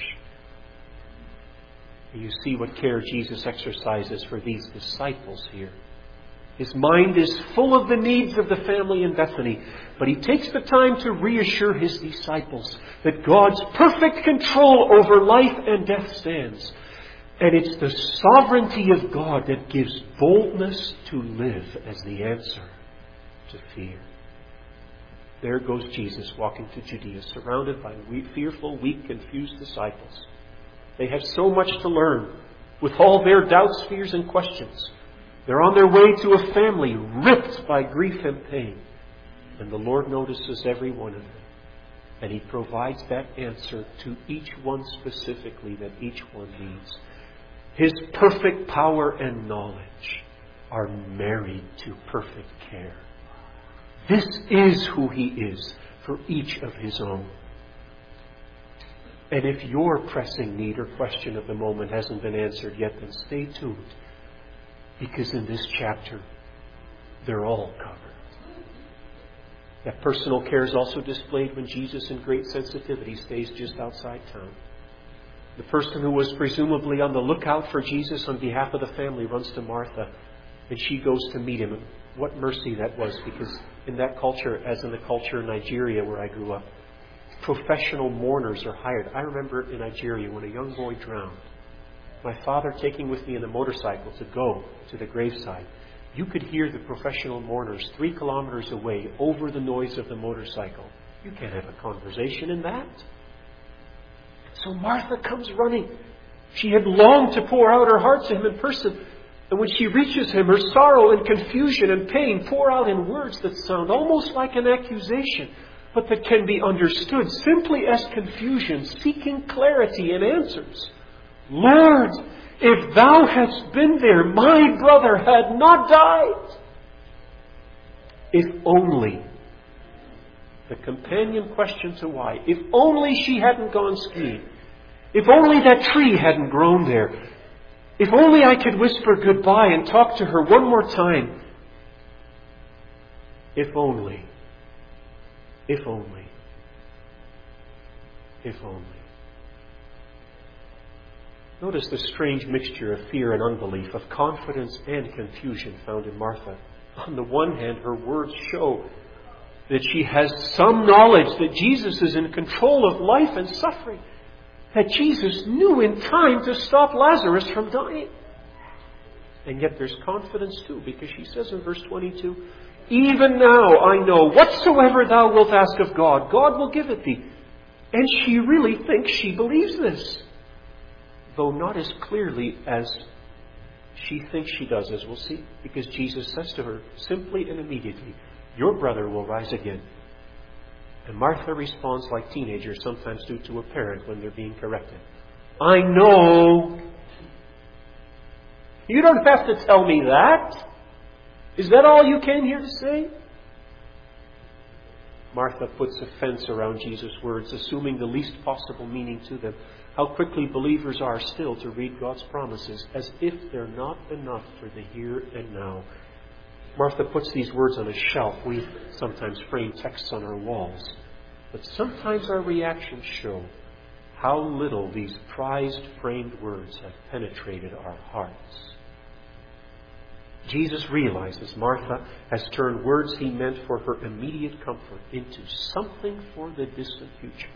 You see what care Jesus exercises for these disciples here. His mind is full of the needs of the family in Bethany, but He takes the time to reassure His disciples that God's perfect control over life and death stands. And it's the sovereignty of God that gives boldness to live as the answer to fear. There goes Jesus walking to Judea, surrounded by fearful, weak, confused disciples. They have so much to learn with all their doubts, fears, and questions. They're on their way to a family ripped by grief and pain. And the Lord notices every one of them. And He provides that answer to each one specifically that each one needs. His perfect power and knowledge are married to perfect care. This is who He is for each of His own. And if your pressing need or question of the moment hasn't been answered yet, then stay tuned. Because in this chapter, they're all covered. That personal care is also displayed when Jesus, in great sensitivity, stays just outside town. The person who was presumably on the lookout for Jesus on behalf of the family runs to Martha, and she goes to meet Him. And what mercy that was, because in that culture, as in the culture in Nigeria where I grew up, professional mourners are hired. I remember in Nigeria when a young boy drowned, my father taking with me in a motorcycle to go to the graveside. You could hear the professional mourners 3 kilometers away over the noise of the motorcycle. You can't have a conversation in that. So Martha comes running. She had longed to pour out her heart to Him in person. And when she reaches Him, her sorrow and confusion and pain pour out in words that sound almost like an accusation, but that can be understood simply as confusion, seeking clarity and answers. Lord, if Thou hadst been there, my brother had not died. If only, the companion question to why, if only she hadn't gone skiing. If only that tree hadn't grown there. If only I could whisper goodbye and talk to her one more time. If only. If only. if only. Notice the strange mixture of fear and unbelief, of confidence and confusion found in Martha. On the one hand, her words show that she has some knowledge that Jesus is in control of life and suffering, that Jesus knew in time to stop Lazarus from dying. And yet there's confidence too, because she says in verse 22, "Even now I know whatsoever thou wilt ask of God, God will give it thee." And she really thinks she believes this, though not as clearly as she thinks she does, as we'll see, because Jesus says to her simply and immediately, "Your brother will rise again." And Martha responds like teenagers sometimes do to a parent when they're being corrected. "I know." You don't have to tell me that. Is that all you came here to say? Martha puts a fence around Jesus' words, assuming the least possible meaning to them. How quickly believers are still to read God's promises as if they're not enough for the here and now. Martha puts these words on a shelf. We sometimes frame texts on our walls. But sometimes our reactions show how little these prized framed words have penetrated our hearts. Jesus realizes Martha has turned words he meant for her immediate comfort into something for the distant future.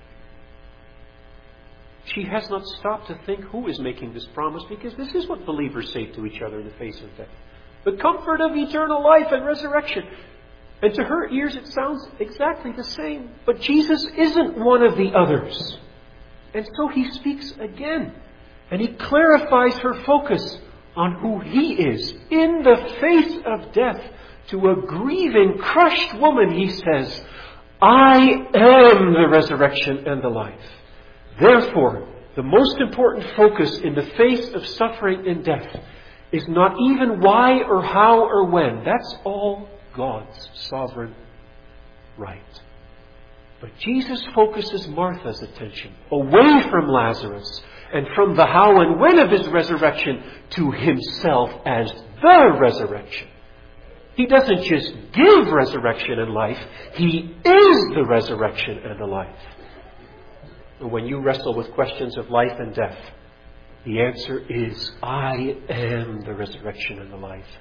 She has not stopped to think who is making this promise, because this is what believers say to each other in the face of death. The comfort of eternal life and resurrection. And to her ears it sounds exactly the same. But Jesus isn't one of the others. And so he speaks again. And he clarifies her focus on who he is. In the face of death, to a grieving, crushed woman, he says, "I am the resurrection and the life." Therefore, the most important focus in the face of suffering and death is not even why or how or when. That's all God's sovereign right. But Jesus focuses Martha's attention away from Lazarus and from the how and when of his resurrection to himself as the resurrection. He doesn't just give resurrection and life. He is the resurrection and the life. And when you wrestle with questions of life and death, the answer is, I am the resurrection and the life.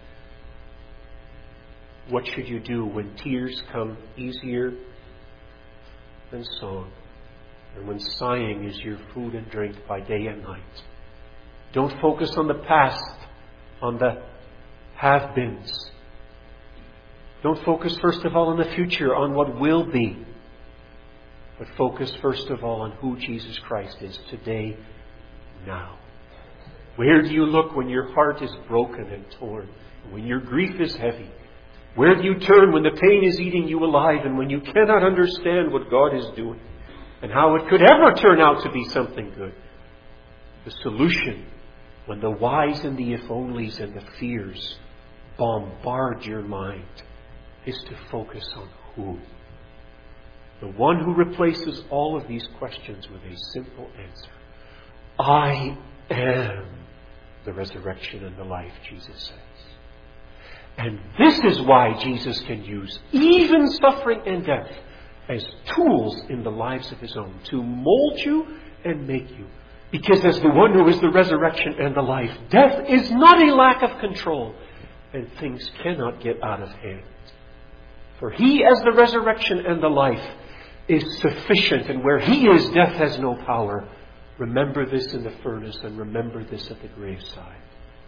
What should you do when tears come easier than song, and when sighing is your food and drink by day and night? Don't focus on the past, on the have-beens. Don't focus first of all on the future, on what will be. But focus first of all on who Jesus Christ is today, now. Where do you look when your heart is broken and torn? When your grief is heavy? Where do you turn when the pain is eating you alive and when you cannot understand what God is doing and how it could ever turn out to be something good? The solution, when the whys and the if-onlys and the fears bombard your mind, is to focus on who. The one who replaces all of these questions with a simple answer. I am the resurrection and the life, Jesus says. And this is why Jesus can use even suffering and death as tools in the lives of his own to mold you and make you. Because as the one who is the resurrection and the life, death is not a lack of control, and things cannot get out of hand. For he, as the resurrection and the life, is sufficient, and where he is, death has no power. Remember this in the furnace, and remember this at the graveside.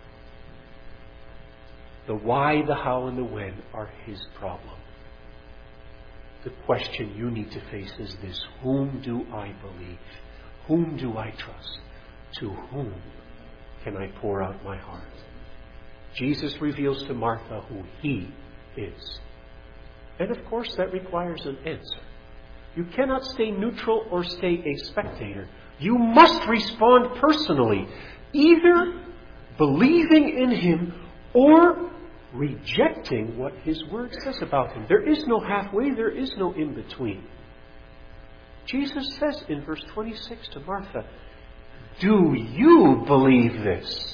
The why, the how, and the when are his problem. The question you need to face is this: whom do I believe? Whom do I trust? To whom can I pour out my heart? Jesus reveals to Martha who he is. And of course that requires an answer. You cannot stay neutral or stay a spectator. You must respond personally, either believing in him or rejecting what his word says about him. There is no halfway, there is no in between. Jesus says in verse 26 to Martha, "Do you believe this?"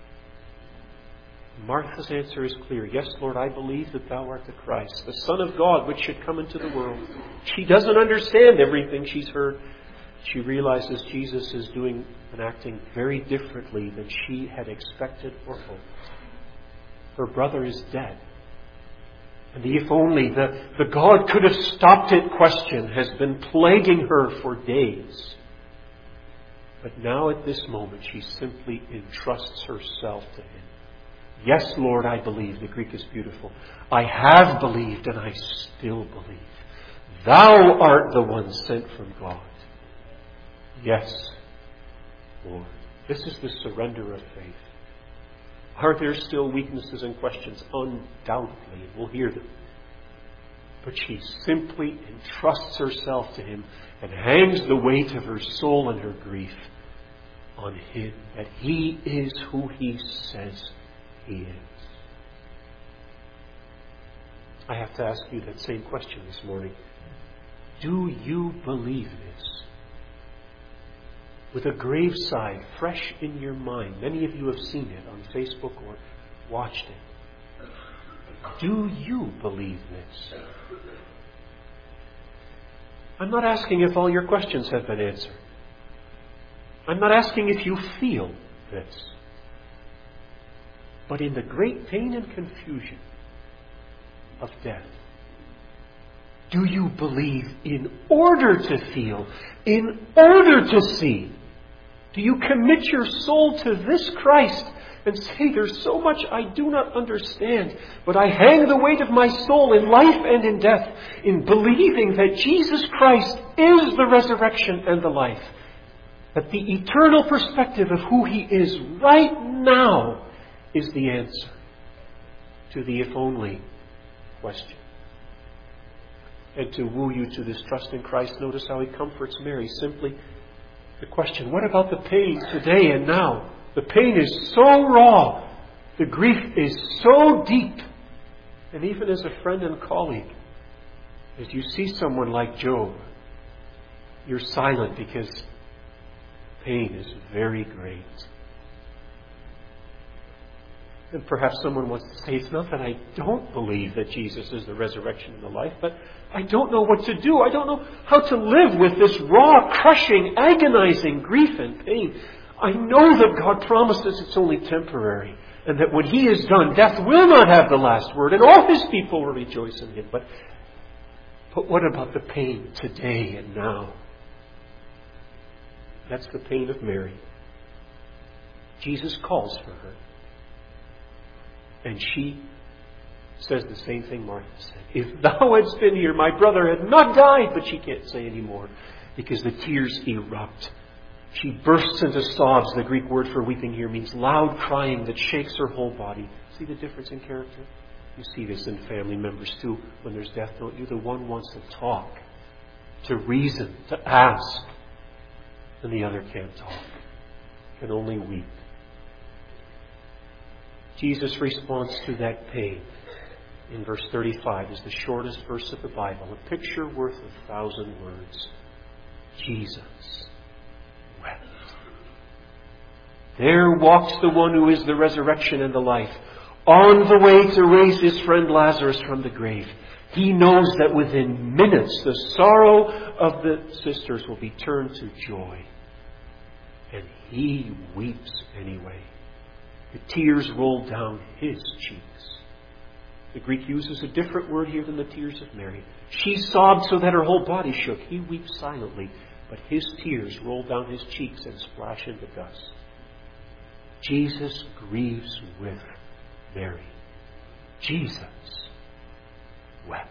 Martha's answer is clear. "Yes, Lord, I believe that thou art the Christ, the Son of God, which should come into the world." She doesn't understand everything she's heard. She realizes Jesus is doing and acting very differently than she had expected or hoped. Her brother is dead. And the if only, the God could have stopped it question has been plaguing her for days. But now at this moment she simply entrusts herself to Him. Yes, Lord, I believe. The Greek is beautiful. I have believed and I still believe. Thou art the one sent from God. Yes, Lord. This is the surrender of faith. Are there still weaknesses and questions? Undoubtedly. We'll hear them. But she simply entrusts herself to Him and hangs the weight of her soul and her grief on Him, that He is who He says He is. I have to ask you that same question this morning. Do you believe this? With a graveside fresh in your mind. Many of you have seen it on Facebook or watched it. Do you believe this? I'm not asking if all your questions have been answered. I'm not asking if you feel this. But in the great pain and confusion of death, do you believe in order to feel, in order to see? Do you commit your soul to this Christ and say, there's so much I do not understand, but I hang the weight of my soul in life and in death in believing that Jesus Christ is the resurrection and the life, that the eternal perspective of who He is right now is the answer to the if only question. And to woo you to this trust in Christ, notice how He comforts Mary. Simply the question, what about the pain today and now? The pain is so raw. The grief is so deep. And even as a friend and colleague, as you see someone like Job, you're silent because pain is very great. And perhaps someone wants to say, it's not that I don't believe that Jesus is the resurrection and the life, but I don't know what to do. I don't know how to live with this raw, crushing, agonizing grief and pain. I know that God promises it's only temporary, and that when He is done, death will not have the last word, and all His people will rejoice in Him. But what about the pain today and now? That's the pain of Mary. Jesus calls for her. And she says the same thing Martha said. If thou hadst been here, my brother had not died. But she can't say anymore because the tears erupt. She bursts into sobs. The Greek word for weeping here means loud crying that shakes her whole body. See the difference in character? You see this in family members too. When there's death, don't you? The one wants to talk, to reason, to ask. And the other can't talk, can only weep. Jesus responds to that pain in verse 35 is the shortest verse of the Bible, a picture worth 1,000 words. Jesus wept. There walks the one who is the resurrection and the life, on the way to raise his friend Lazarus from the grave. He knows that within minutes the sorrow of the sisters will be turned to joy. And He weeps anyway. The tears roll down His cheeks. The Greek uses a different word here than the tears of Mary. She sobbed so that her whole body shook. He weeps silently, but His tears roll down His cheeks and splash into dust. Jesus grieves with Mary. Jesus wept.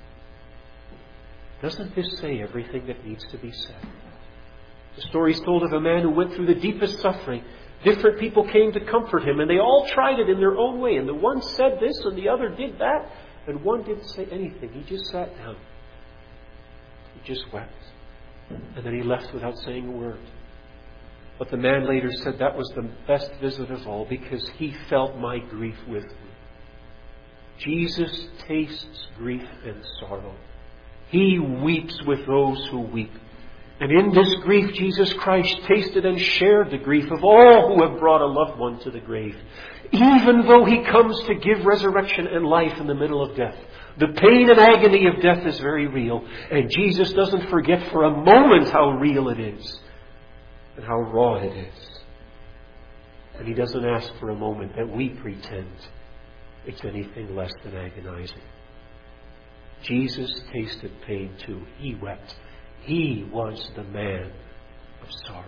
Doesn't this say everything that needs to be said? The story is told of a man who went through the deepest suffering. Different people came to comfort him, and they all tried it in their own way. And the one said this, and the other did that, and one didn't say anything. He just sat down. He just wept. And then he left without saying a word. But the man later said that was the best visit of all, because he felt my grief with me. Jesus tastes grief and sorrow. He weeps with those who weep. And in this grief, Jesus Christ tasted and shared the grief of all who have brought a loved one to the grave. Even though He comes to give resurrection and life in the middle of death. The pain and agony of death is very real. And Jesus doesn't forget for a moment how real it is and how raw it is. And He doesn't ask for a moment that we pretend it's anything less than agonizing. Jesus tasted pain too. He wept. He was the man of sorrows.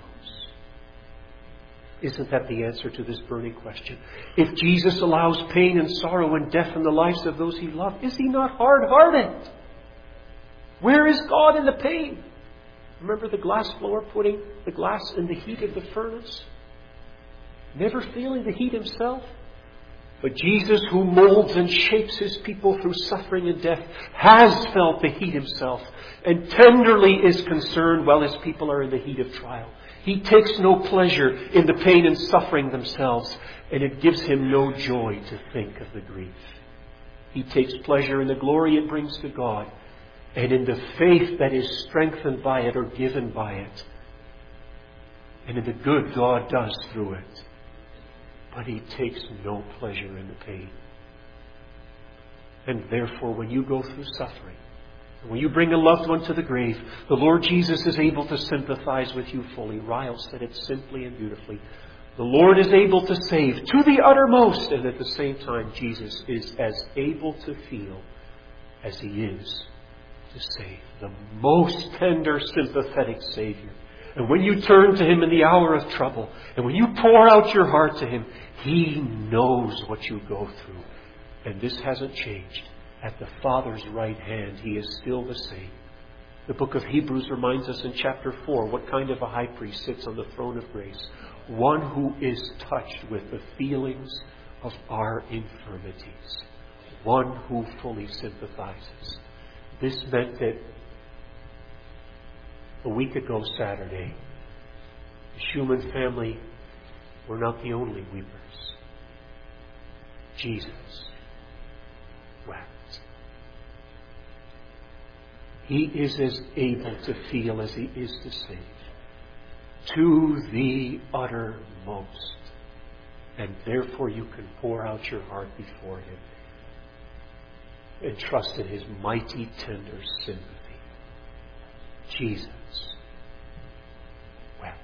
Isn't that the answer to this burning question? If Jesus allows pain and sorrow and death in the lives of those He loved, is He not hard-hearted? Where is God in the pain? Remember the glass blower putting the glass in the heat of the furnace? Never feeling the heat Himself? But Jesus, who molds and shapes His people through suffering and death, has felt the heat Himself and tenderly is concerned while His people are in the heat of trial. He takes no pleasure in the pain and suffering themselves, and it gives Him no joy to think of the grief. He takes pleasure in the glory it brings to God and in the faith that is strengthened by it or given by it, and in the good God does through it. But He takes no pleasure in the pain. And therefore, when you go through suffering, when you bring a loved one to the grave, the Lord Jesus is able to sympathize with you fully. Ryle said it simply and beautifully. The Lord is able to save to the uttermost, and at the same time, Jesus is as able to feel as He is to save. The most tender, sympathetic Savior. And when you turn to Him in the hour of trouble, and when you pour out your heart to Him, He knows what you go through. And this hasn't changed. At the Father's right hand, He is still the same. The book of Hebrews reminds us in chapter 4 what kind of a high priest sits on the throne of grace. One who is touched with the feelings of our infirmities. One who fully sympathizes. This meant that a week ago Saturday, the Schumann family were not the only weepers. Jesus wept. He is as able to feel as He is to save. To the uttermost. And therefore you can pour out your heart before Him and trust in His mighty, tender sympathy. Jesus wept.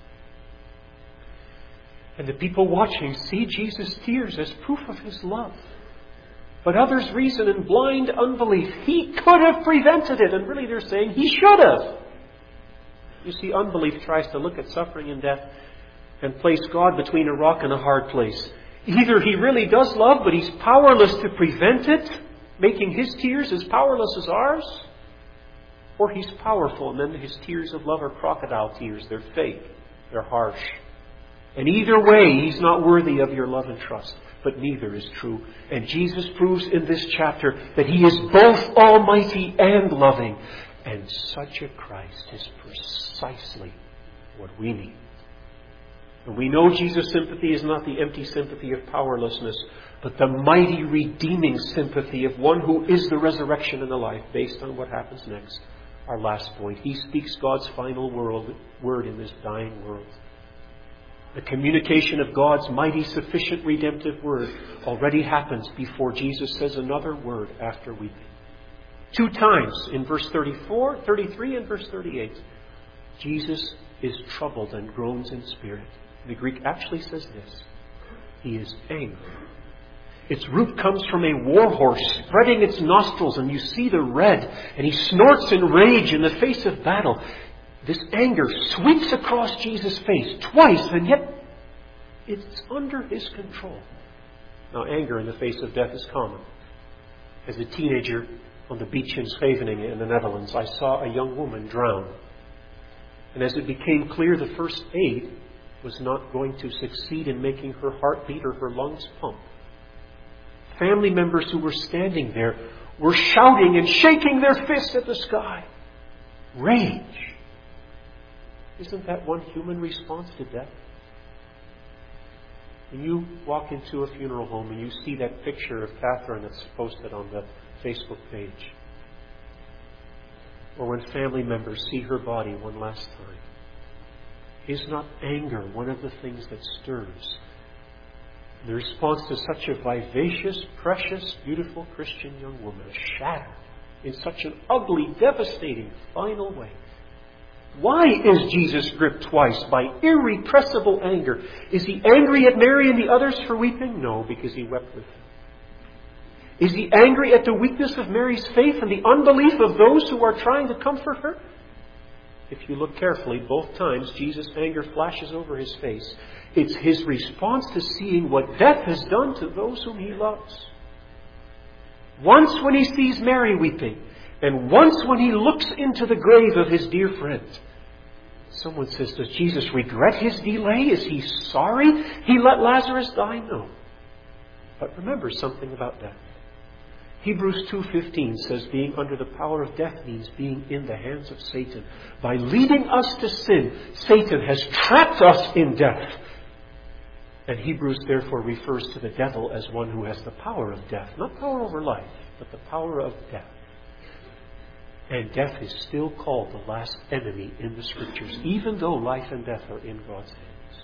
And the people watching see Jesus' tears as proof of His love. But others reason in blind unbelief. He could have prevented it. And really they're saying He should have. You see, unbelief tries to look at suffering and death and place God between a rock and a hard place. Either He really does love, but He's powerless to prevent it, making His tears as powerless as ours. Or He's powerful, and then His tears of love are crocodile tears. They're fake. They're harsh. And either way, He's not worthy of your love and trust. But neither is true. And Jesus proves in this chapter that He is both almighty and loving. And such a Christ is precisely what we need. And we know Jesus' sympathy is not the empty sympathy of powerlessness, but the mighty redeeming sympathy of one who is the resurrection and the life, based on what happens next. Our last point. He speaks God's final word in this dying world. The communication of God's mighty, sufficient, redemptive word already happens before Jesus says another word after weeping. 2 times in verse 34, 33 and verse 38. Jesus is troubled and groans in spirit. The Greek actually says this. He is angry. Its root comes from a war horse spreading its nostrils, and you see the red, and he snorts in rage in the face of battle. This anger sweeps across Jesus' face twice, and yet it's under His control. Now, anger in the face of death is common. As a teenager on the beach in Scheveningen in the Netherlands, I saw a young woman drown. And as it became clear the first aid was not going to succeed in making her heart beat or her lungs pump, family members who were standing there were shouting and shaking their fists at the sky. Rage. Isn't that one human response to death? When you walk into a funeral home and you see that picture of Catherine that's posted on the Facebook page, or when family members see her body one last time, is not anger one of the things that stirs The response to such a vivacious, precious, beautiful Christian young woman is shattered in such an ugly, devastating, final way. Why is Jesus gripped twice by irrepressible anger? Is he angry at Mary and the others for weeping? No, because he wept with them. Is he angry at the weakness of Mary's faith and the unbelief of those who are trying to comfort her? If you look carefully, both times Jesus' anger flashes over his face. It's his response to seeing what death has done to those whom he loves. Once when he sees Mary weeping, and once when he looks into the grave of his dear friend. Someone says, does Jesus regret his delay? Is he sorry he let Lazarus die? No. But remember something about death. Hebrews 2:15 says being under the power of death means being in the hands of Satan. By leading us to sin, Satan has trapped us in death. And Hebrews therefore refers to the devil as one who has the power of death. Not power over life, but the power of death. And death is still called the last enemy in the Scriptures, even though life and death are in God's hands.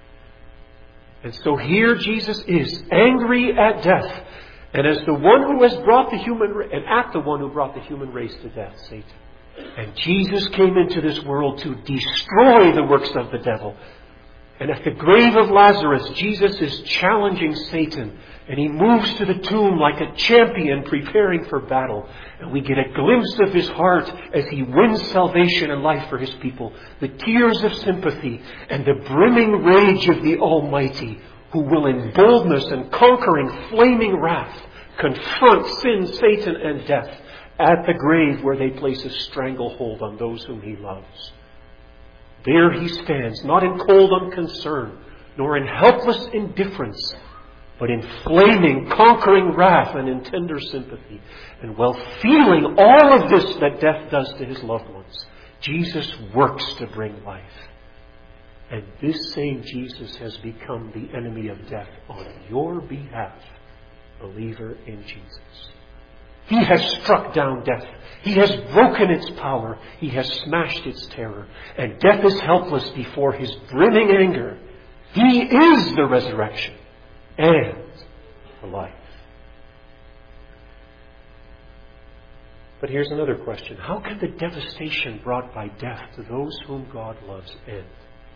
And so here Jesus is angry at death. And as the one who has brought the human, and at the one who brought the human race to death, Satan. And Jesus came into this world to destroy the works of the devil. And at the grave of Lazarus, Jesus is challenging Satan. And he moves to the tomb like a champion preparing for battle. And we get a glimpse of his heart as he wins salvation and life for his people. The tears of sympathy and the brimming rage of the Almighty, who will in boldness and conquering flaming wrath confront sin, Satan, and death at the grave where they place a stranglehold on those whom he loves. There he stands, not in cold unconcern, nor in helpless indifference, but in flaming, conquering wrath and in tender sympathy. And while feeling all of this that death does to his loved ones, Jesus works to bring life. And this same Jesus has become the enemy of death on your behalf, believer in Jesus. He has struck down death. He has broken its power. He has smashed its terror. And death is helpless before his brimming anger. He is the resurrection and the life. But here's another question. How can the devastation brought by death to those whom God loves end?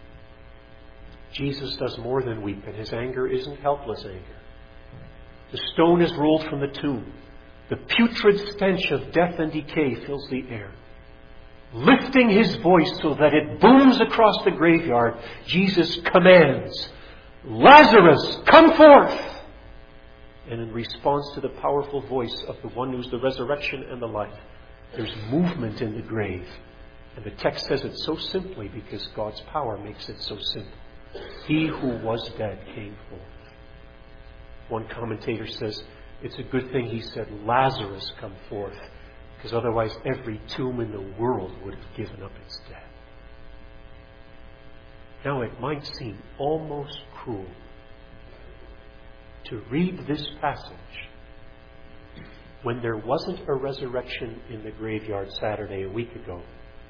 Jesus does more than weep, and his anger isn't helpless anger. The stone is rolled from the tomb. The putrid stench of death and decay fills the air. Lifting his voice so that it booms across the graveyard, Jesus commands, Lazarus, come forth! And in response to the powerful voice of the one who's the resurrection and the life, there's movement in the grave. And the text says it so simply because God's power makes it so simple. He who was dead came forth. One commentator says, it's a good thing he said, Lazarus, come forth, because otherwise every tomb in the world would have given up its dead. Now it might seem almost cruel to read this passage when there wasn't a resurrection in the graveyard Saturday a week ago.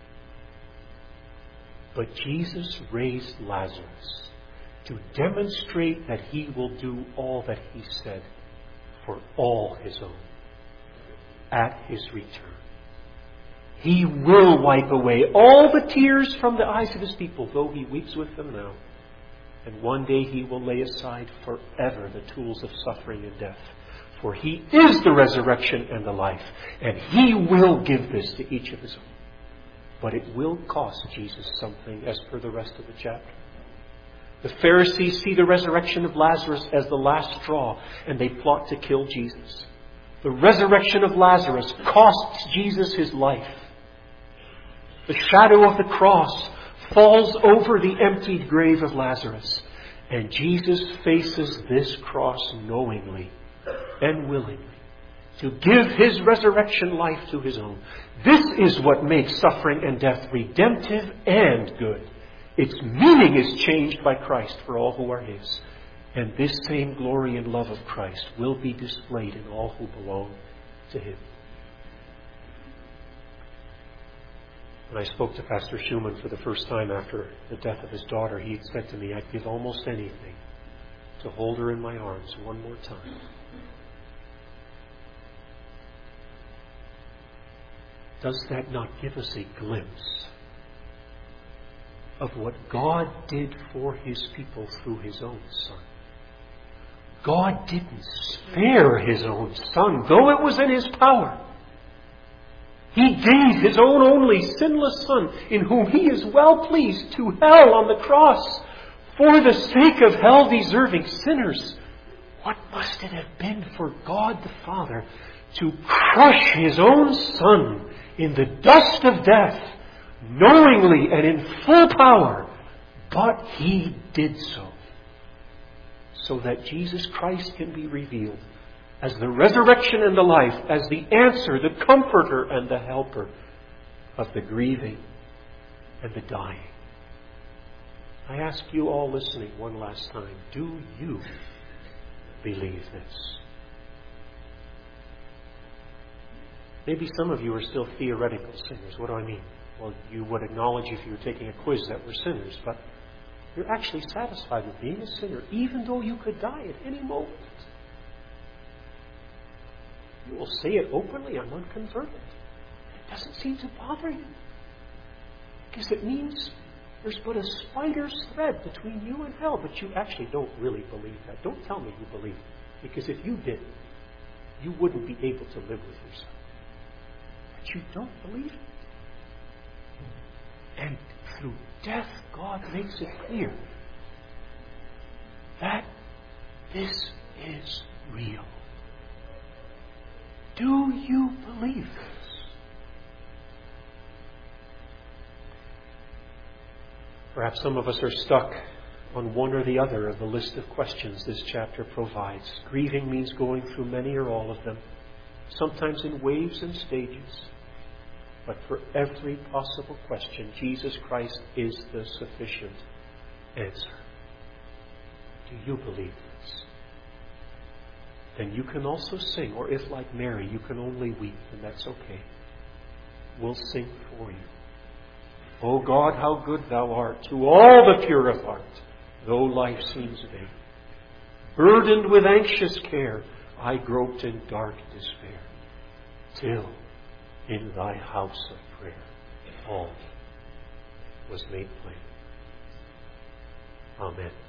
But Jesus raised Lazarus to demonstrate that he will do all that he said for all his own at his return. He will wipe away all the tears from the eyes of his people, though he weeps with them now. And one day he will lay aside forever the tools of suffering and death. For he is the resurrection and the life. And he will give this to each of his own. But it will cost Jesus something, as per the rest of the chapter. The Pharisees see the resurrection of Lazarus as the last straw, and they plot to kill Jesus. The resurrection of Lazarus costs Jesus his life. The shadow of the cross falls over the emptied grave of Lazarus, and Jesus faces this cross knowingly and willingly to give his resurrection life to his own. This is what makes suffering and death redemptive and good. Its meaning is changed by Christ for all who are his. And this same glory and love of Christ will be displayed in all who belong to him. When I spoke to Pastor Schumann for the first time after the death of his daughter, he had said to me, I'd give almost anything to hold her in my arms one more time. Does that not give us a glimpse of what God did for His people through His own Son? God didn't spare His own Son, though it was in His power. He gave His own only sinless Son, in whom He is well pleased, to hell on the cross, for the sake of hell-deserving sinners. What must it have been for God the Father to crush His own Son in the dust of death, knowingly and in full power? But He did so that Jesus Christ can be revealed as the resurrection and the life, as the answer, the comforter and the helper of the grieving and the dying. I ask you all listening one last time, do you believe this? Maybe some of you are still theoretical sinners. What do I mean? Well, you would acknowledge if you were taking a quiz that we're sinners, but you're actually satisfied with being a sinner, even though you could die at any moment. You will say it openly, I'm unconverted. It doesn't seem to bother you, because it means there's but a spider's thread between you and hell, but you actually don't really believe that. Don't tell me you believe it, because if you did, you wouldn't be able to live with yourself. But you don't believe it. And through death, God makes it clear that this is real. Do you believe this? Perhaps some of us are stuck on one or the other of the list of questions this chapter provides. Grieving means going through many or all of them, sometimes in waves and stages. But for every possible question, Jesus Christ is the sufficient answer. Do you believe this? Then you can also sing, or if like Mary you can only weep, and that's okay. We'll sing for you. O God, how good Thou art to all the pure of heart, though life seems vain. Burdened with anxious care, I groped in dark despair, till in Thy house of prayer all was made plain. Amen.